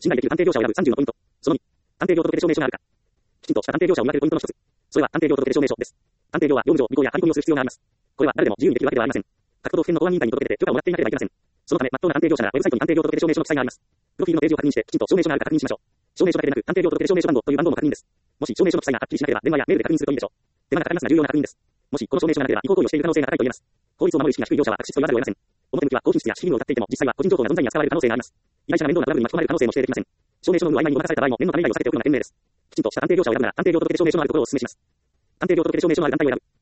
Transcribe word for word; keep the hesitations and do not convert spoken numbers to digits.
信頼できる探偵業者を選ぶさんじゅうのポイント。そのに、探偵業届出証明書があるか。きちんとした探偵業者を見分けるポイントの一つ。それは探偵業届出証明書です。探偵業は業務上、備考や張り込みをする必要があります。これは誰でも自由にできるわけではありません。各都道府県の公安委員会に届け出て許可をもらっていなければいけません。そのため、真っ当な探偵業者がウェブサイトに探偵業届出証明書の記載があります。プロフィールのページを確認して、きちんと証明書があるか確認しましょう。証明書だけでなく、探偵業届出証明書番号という番号も確認です。もし証明書の記載がはっきりしなければ、電話やメールで確認するといいでしょう。手間がかかりますが重要な確認です。もしこの証明書がなければ違法行為をしている可能性が高いと言えます。法律を守る意識が低い業者は悪質と言わざるを得ません。表向きは高品質や私費を謳っていても、実際は個人情報が存在に扱われる可能性があります。依頼者が面倒なトラブルに巻き込まれる可能性も否定できません。証明書の有無を曖昧にごまかされた場合も念のため以外を避けておくのが賢明です。きちんとした探偵業者を選ぶなら、探偵業届出証明書のあるところをお勧めします。探偵業届出証明書のある団体を選ぶ。